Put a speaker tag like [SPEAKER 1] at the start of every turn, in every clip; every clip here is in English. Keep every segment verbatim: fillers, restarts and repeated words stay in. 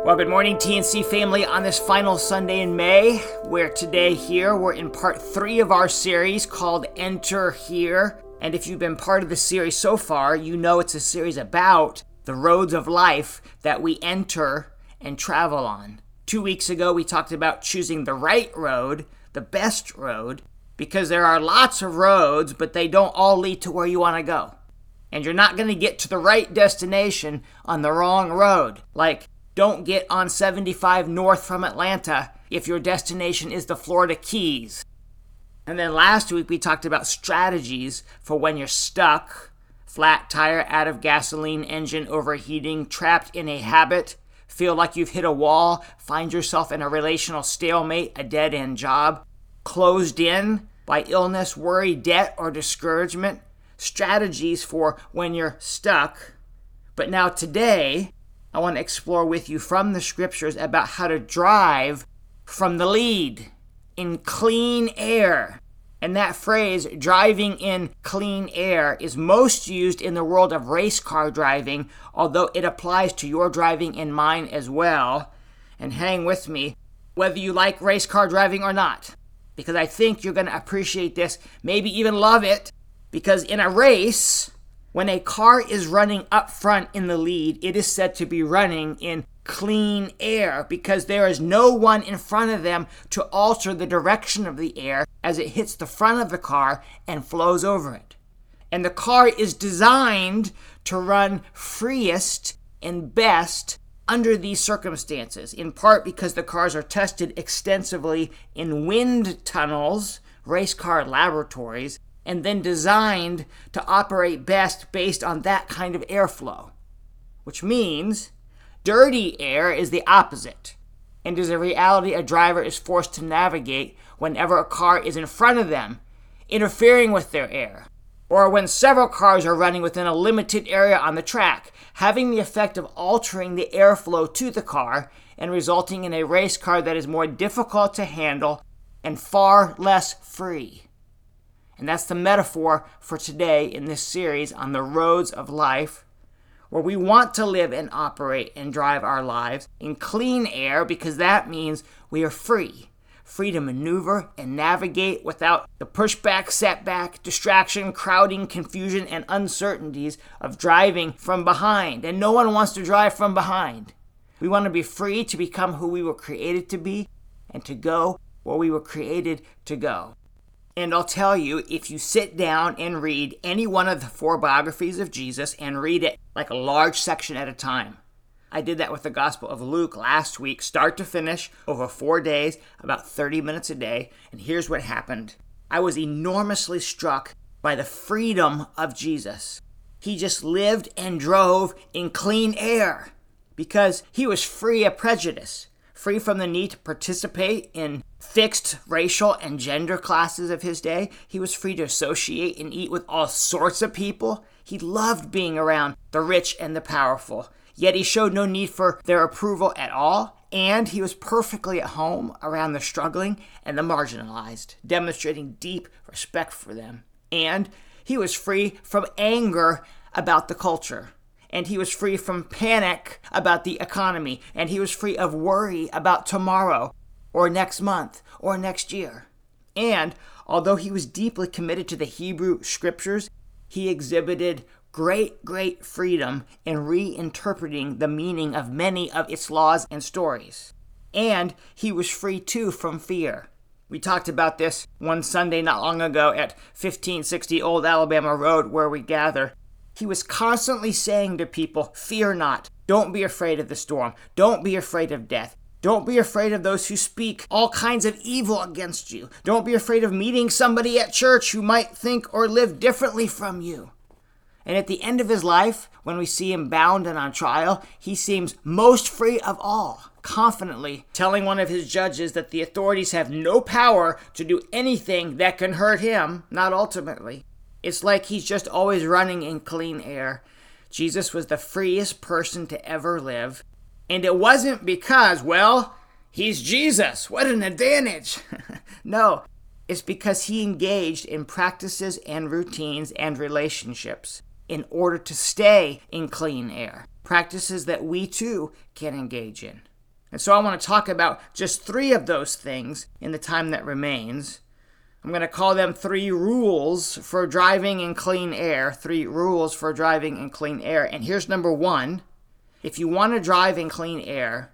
[SPEAKER 1] Well, good morning, T N C family, on this final Sunday in May, where today here we're in part three of our series called Enter Here. And if you've been part of the series so far, you know it's a series about the roads of life that we enter and travel on. Two weeks ago, we talked about choosing the right road, the best road, because there are lots of roads, but they don't all lead to where you want to go. And you're not going to get to the right destination on the wrong road. Like, don't get on seventy-five north from Atlanta if your destination is the Florida Keys. And then last week we talked about strategies for when you're stuck, flat tire, out of gasoline, engine overheating, trapped in a habit, feel like you've hit a wall, find yourself in a relational stalemate, a dead-end job, closed in by illness, worry, debt, or discouragement. Strategies for when you're stuck. But now today, I want to explore with you from the scriptures about how to drive from the lead in clean air. And that phrase, driving in clean air, is most used in the world of race car driving, although it applies to your driving and mine as well. And hang with me, whether you like race car driving or not, because I think you're going to appreciate this, maybe even love it, because in a race, when a car is running up front in the lead, it is said to be running in clean air because there is no one in front of them to alter the direction of the air as it hits the front of the car and flows over it. And the car is designed to run freest and best under these circumstances, in part because the cars are tested extensively in wind tunnels, race car laboratories, and then designed to operate best based on that kind of airflow. Which means dirty air is the opposite, and is a reality a driver is forced to navigate whenever a car is in front of them, interfering with their air, or when several cars are running within a limited area on the track, having the effect of altering the airflow to the car and resulting in a race car that is more difficult to handle and far less free. And that's the metaphor for today in this series on the roads of life, where we want to live and operate and drive our lives in clean air because that means we are free. Free to maneuver and navigate without the pushback, setback, distraction, crowding, confusion, and uncertainties of driving from behind. And no one wants to drive from behind. We want to be free to become who we were created to be and to go where we were created to go. And I'll tell you, if you sit down and read any one of the four biographies of Jesus and read it like a large section at a time. I did that with the Gospel of Luke last week, start to finish, over four days, about thirty minutes a day. And here's what happened. I was enormously struck by the freedom of Jesus. He just lived and drove in clean air because he was free of prejudice. Free from the need to participate in fixed racial and gender classes of his day. He was free to associate and eat with all sorts of people. He loved being around the rich and the powerful, yet he showed no need for their approval at all. And he was perfectly at home around the struggling and the marginalized, demonstrating deep respect for them. And he was free from anger about the culture. And he was free from panic about the economy. And he was free of worry about tomorrow or next month or next year. And although he was deeply committed to the Hebrew scriptures, he exhibited great, great freedom in reinterpreting the meaning of many of its laws and stories. And he was free too from fear. We talked about this one Sunday not long ago at fifteen sixty Old Alabama Road where we gather. He was constantly saying to people, fear not. Don't be afraid of the storm. Don't be afraid of death. Don't be afraid of those who speak all kinds of evil against you. Don't be afraid of meeting somebody at church who might think or live differently from you. And at the end of his life, when we see him bound and on trial, he seems most free of all, confidently telling one of his judges that the authorities have no power to do anything that can hurt him, not ultimately. It's like he's just always running in clean air. Jesus was the freest person to ever live. And it wasn't because, well, he's Jesus. What an advantage. No, it's because he engaged in practices and routines and relationships in order to stay in clean air. Practices that we too can engage in. And so I want to talk about just three of those things in the time that remains. I'm going to call them three rules for driving in clean air. Three rules for driving in clean air. And here's number one. If you want to drive in clean air,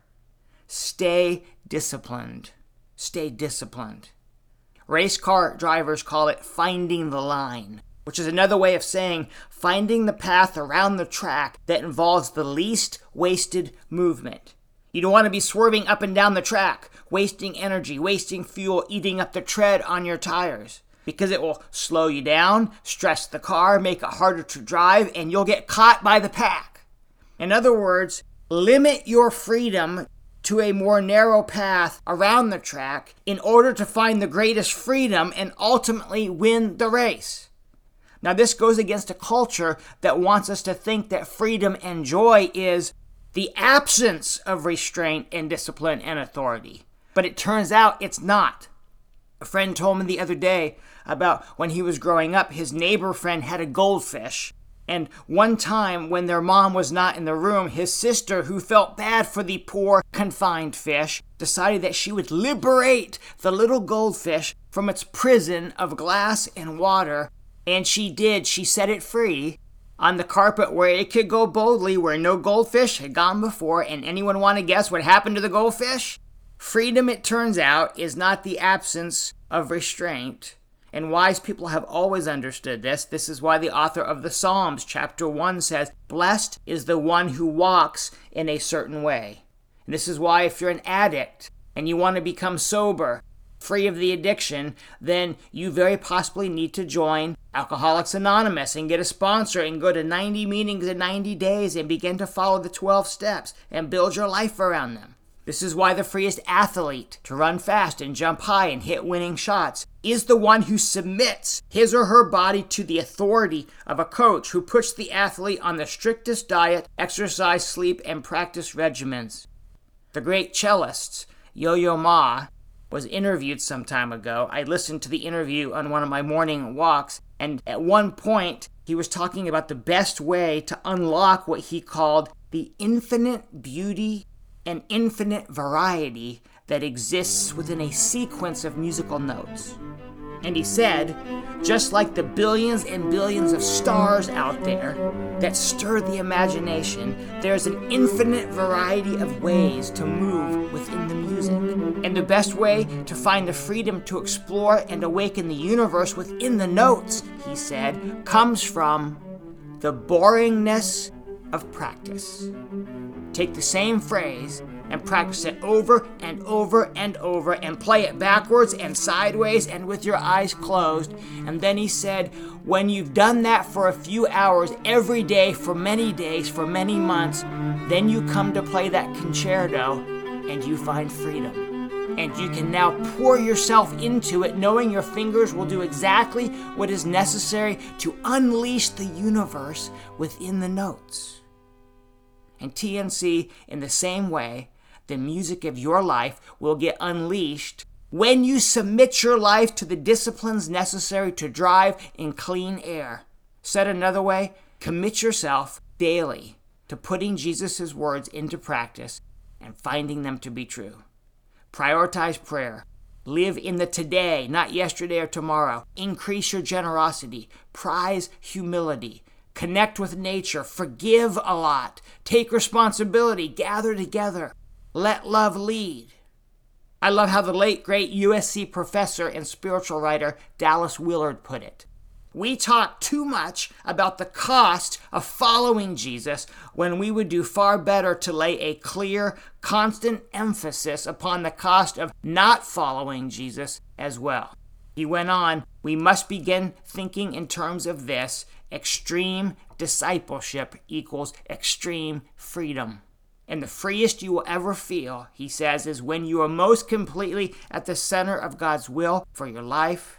[SPEAKER 1] stay disciplined. Stay disciplined. Race car drivers call it finding the line, which is another way of saying finding the path around the track that involves the least wasted movement. You don't want to be swerving up and down the track, wasting energy, wasting fuel, eating up the tread on your tires, because it will slow you down, stress the car, make it harder to drive, and you'll get caught by the pack. In other words, limit your freedom to a more narrow path around the track in order to find the greatest freedom and ultimately win the race. Now, this goes against a culture that wants us to think that freedom and joy is the absence of restraint and discipline and authority. But it turns out it's not. A friend told me the other day about when he was growing up, his neighbor friend had a goldfish. And one time when their mom was not in the room, his sister, who felt bad for the poor confined fish, decided that she would liberate the little goldfish from its prison of glass and water. And she did. She set it free on the carpet where it could go boldly, where no goldfish had gone before. And anyone want to guess what happened to the goldfish? Freedom, it turns out, is not the absence of restraint. And wise people have always understood this. This is why the author of the Psalms, chapter one, says, "Blessed is the one who walks in a certain way." And this is why if you're an addict and you want to become sober, free of the addiction, then you very possibly need to join Alcoholics Anonymous and get a sponsor and go to ninety meetings in ninety days and begin to follow the twelve steps and build your life around them. This is why the freest athlete to run fast and jump high and hit winning shots is the one who submits his or her body to the authority of a coach who puts the athlete on the strictest diet, exercise, sleep, and practice regimens. The great cellist, Yo-Yo Ma, was interviewed some time ago. I listened to the interview on one of my morning walks, and at one point, he was talking about the best way to unlock what he called the infinite beauty and infinite variety that exists within a sequence of musical notes. And he said, just like the billions and billions of stars out there that stir the imagination, there's an infinite variety of ways to move within the music. And the best way to find the freedom to explore and awaken the universe within the notes, he said, comes from the boringness of practice. Take the same phrase and practice it over and over and over and play it backwards and sideways and with your eyes closed. And then he said, when you've done that for a few hours every day for many days, for many months, then you come to play that concerto and you find freedom. And you can now pour yourself into it, knowing your fingers will do exactly what is necessary to unleash the universe within the notes. And T N C, in the same way, the music of your life will get unleashed when you submit your life to the disciplines necessary to drive in clean air. Said another way, commit yourself daily to putting Jesus' words into practice and finding them to be true. Prioritize prayer. Live in the today, not yesterday or tomorrow. Increase your generosity. Prize humility. Connect with nature. Forgive a lot. Take responsibility. Gather together. Let love lead. I love how the late, great U S C professor and spiritual writer Dallas Willard put it. We talk too much about the cost of following Jesus when we would do far better to lay a clear, constant emphasis upon the cost of not following Jesus as well. He went on, we must begin thinking in terms of this. Extreme discipleship equals extreme freedom. And the freest you will ever feel, he says, is when you are most completely at the center of God's will for your life.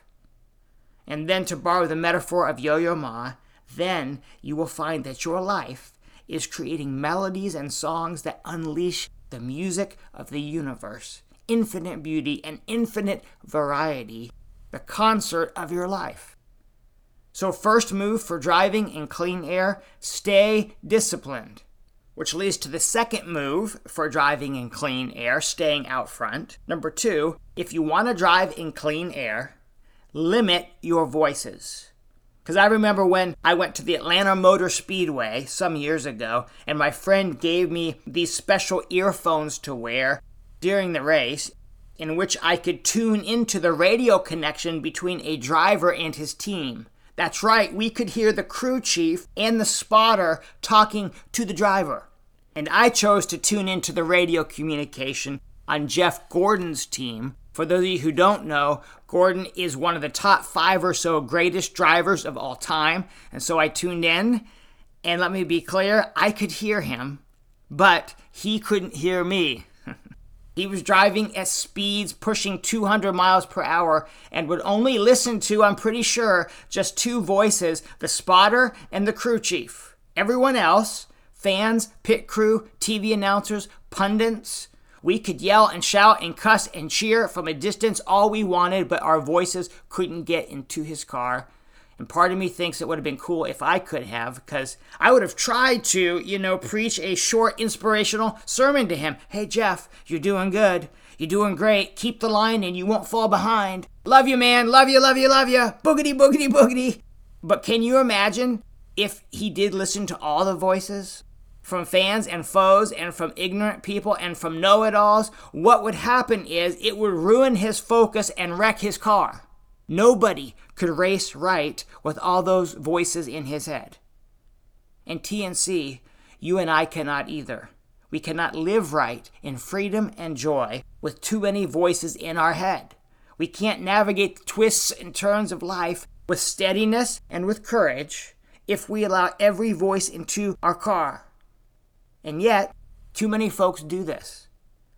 [SPEAKER 1] And then, to borrow the metaphor of Yo-Yo Ma, then you will find that your life is creating melodies and songs that unleash the music of the universe, infinite beauty and infinite variety, the concert of your life. So first move for driving in clean air, stay disciplined. which leads to the second move for driving in clean air, staying out front. Number two, if you want to drive in clean air, limit your voices. Because I remember when I went to the Atlanta Motor Speedway some years ago, and my friend gave me these special earphones to wear during the race, in which I could tune into the radio connection between a driver and his team. That's right, we could hear the crew chief and the spotter talking to the driver. And I chose to tune into the radio communication on Jeff Gordon's team. For those of you who don't know, Gordon is one of the top five or so greatest drivers of all time. And so I tuned in, and let me be clear, I could hear him, but he couldn't hear me. He was driving at speeds pushing two hundred miles per hour and would only listen to, I'm pretty sure, just two voices, the spotter and the crew chief. Everyone else, fans, pit crew, T V announcers, pundits, we could yell and shout and cuss and cheer from a distance all we wanted, but our voices couldn't get into his car. And part of me thinks it would have been cool if I could have, because I would have tried to, you know, preach a short inspirational sermon to him. Hey, Jeff, you're doing good. You're doing great. Keep the line and you won't fall behind. Love you, man. Love you, love you, love you. Boogity, boogity, boogity. But can you imagine if he did listen to all the voices from fans and foes and from ignorant people and from know-it-alls? What would happen is it would ruin his focus and wreck his car. Nobody could race right with all those voices in his head. And T N C, you and I cannot either. We cannot live right in freedom and joy with too many voices in our head. We can't navigate the twists and turns of life with steadiness and with courage if we allow every voice into our car. And yet, too many folks do this.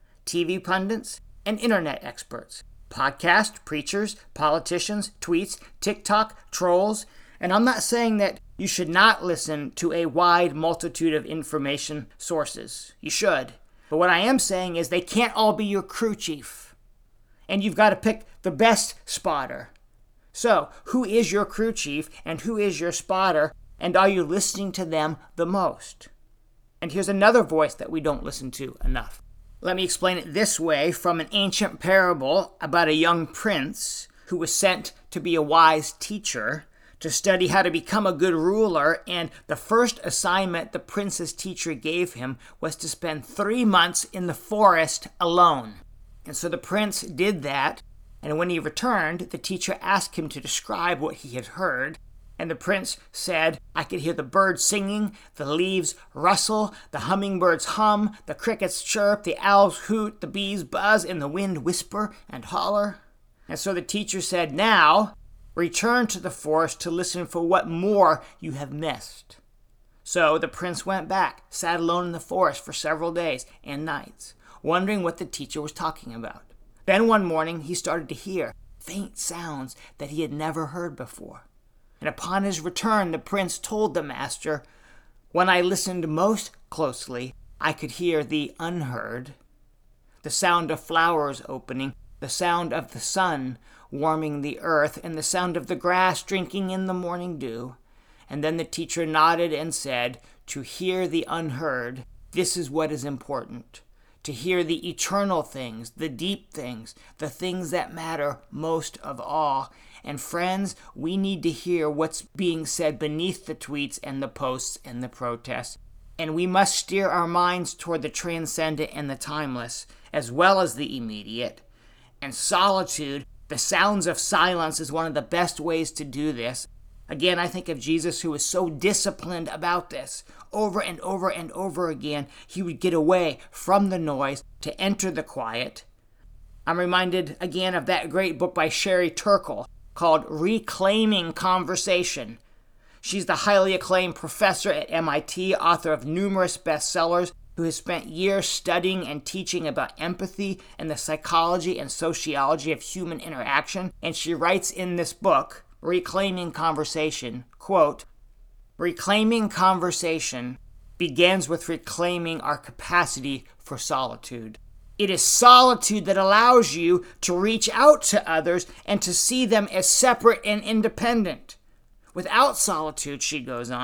[SPEAKER 1] T V pundits and internet experts. Podcast, preachers, politicians, tweets, TikTok, trolls. And I'm not saying that you should not listen to a wide multitude of information sources. You should. But what I am saying is they can't all be your crew chief. And you've got to pick the best spotter. So, who is your crew chief and who is your spotter? And are you listening to them the most? And here's another voice that we don't listen to enough. Let me explain it this way from an ancient parable about a young prince who was sent to be a wise teacher, to study how to become a good ruler, and the first assignment the prince's teacher gave him was to spend three months in the forest alone. And so the prince did that, and when he returned, the teacher asked him to describe what he had heard. And the prince said, I could hear the birds singing, the leaves rustle, the hummingbirds hum, the crickets chirp, the owls hoot, the bees buzz, and the wind whisper and holler. And so the teacher said, now, return to the forest to listen for what more you have missed. So the prince went back, sat alone in the forest for several days and nights, wondering what the teacher was talking about. Then one morning he started to hear faint sounds that he had never heard before. And upon his return, the prince told the master, when I listened most closely, I could hear the unheard, the sound of flowers opening, the sound of the sun warming the earth, and the sound of the grass drinking in the morning dew. And then the teacher nodded and said, to hear the unheard, this is what is important. To hear the eternal things, the deep things, the things that matter most of all. And friends, we need to hear what's being said beneath the tweets and the posts and the protests. And we must steer our minds toward the transcendent and the timeless, as well as the immediate. And solitude, the sounds of silence, is one of the best ways to do this. Again, I think of Jesus, who was so disciplined about this. Over and over and over again, he would get away from the noise to enter the quiet. I'm reminded again of that great book by Sherry Turkle called Reclaiming Conversation. She's the highly acclaimed professor at M I T, author of numerous bestsellers, who has spent years studying and teaching about empathy and the psychology and sociology of human interaction. And she writes in this book, Reclaiming Conversation, quote, reclaiming conversation begins with reclaiming our capacity for solitude. It is solitude that allows you to reach out to others and to see them as separate and independent. Without solitude, she goes on,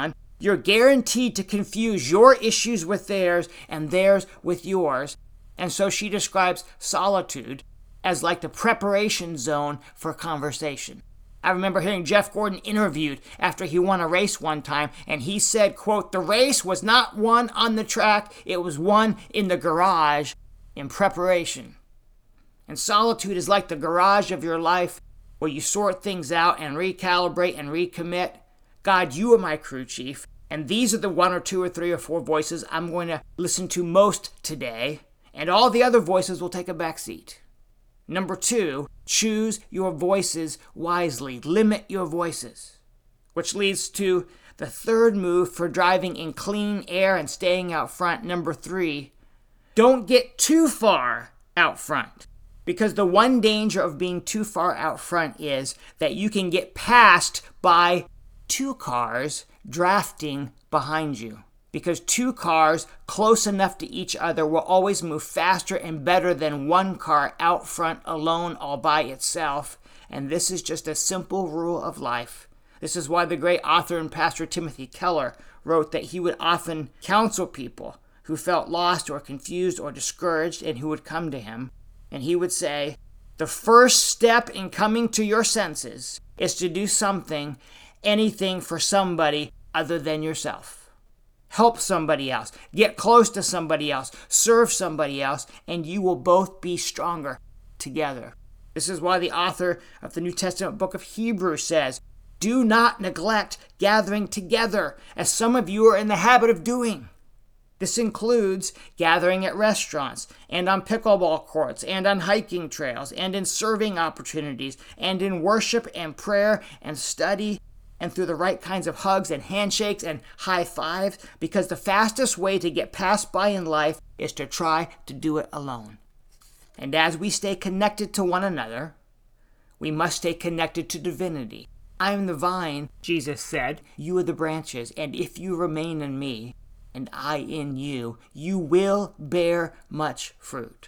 [SPEAKER 1] You're guaranteed to confuse your issues with theirs and theirs with yours. And so she describes solitude as like the preparation zone for conversation. I remember hearing Jeff Gordon interviewed after he won a race one time, and he said, quote, "The race was not won on the track, it was won in the garage in preparation." And solitude is like the garage of your life where you sort things out and recalibrate and recommit. God, you are my crew chief, and these are the one or two or three or four voices I'm going to listen to most today, and all the other voices will take a back seat. Number two, choose your voices wisely. Limit your voices. Which leads to the third move for driving in clean air and staying out front. Number three, don't get too far out front. Because the one danger of being too far out front is that you can get passed by two cars drafting behind you. Because two cars close enough to each other will always move faster and better than one car out front alone all by itself. And this is just a simple rule of life. This is why the great author and pastor Timothy Keller wrote that he would often counsel people who felt lost or confused or discouraged and who would come to him. And he would say, the first step in coming to your senses is to do something, anything for somebody other than yourself. Help somebody else, get close to somebody else, serve somebody else, and you will both be stronger together. This is why the author of the New Testament book of Hebrews says, do not neglect gathering together, as some of you are in the habit of doing. This includes gathering at restaurants, and on pickleball courts, and on hiking trails, and in serving opportunities, and in worship and prayer and study, and through the right kinds of hugs and handshakes and high fives, because the fastest way to get passed by in life is to try to do it alone. And as we stay connected to one another, we must stay connected to divinity. I am the vine, Jesus said, you are the branches, and if you remain in me, and I in you, you will bear much fruit.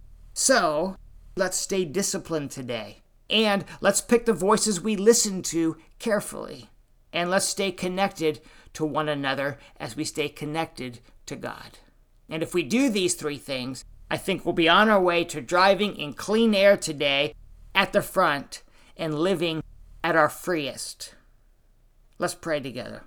[SPEAKER 1] So, let's stay disciplined today. And let's pick the voices we listen to carefully. And let's stay connected to one another as we stay connected to God. And if we do these three things, I think we'll be on our way to driving in clean air today at the front and living at our freest. Let's pray together.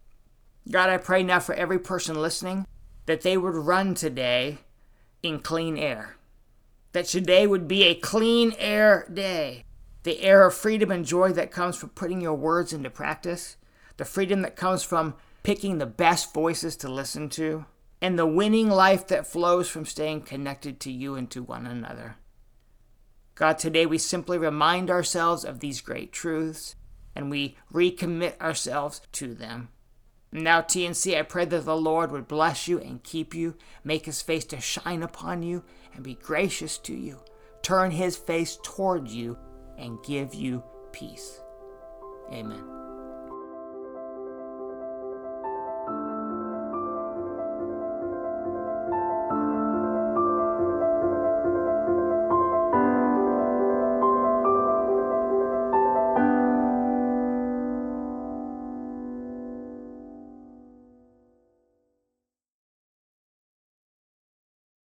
[SPEAKER 1] God, I pray now for every person listening that they would run today in clean air. That today would be a clean air day. The air of freedom and joy that comes from putting your words into practice. The freedom that comes from picking the best voices to listen to. And the winning life that flows from staying connected to you and to one another. God, today we simply remind ourselves of these great truths, and we recommit ourselves to them. Now, T N C, I pray that the Lord would bless you and keep you, make his face to shine upon you, and be gracious to you, turn his face toward you, and give you peace. Amen.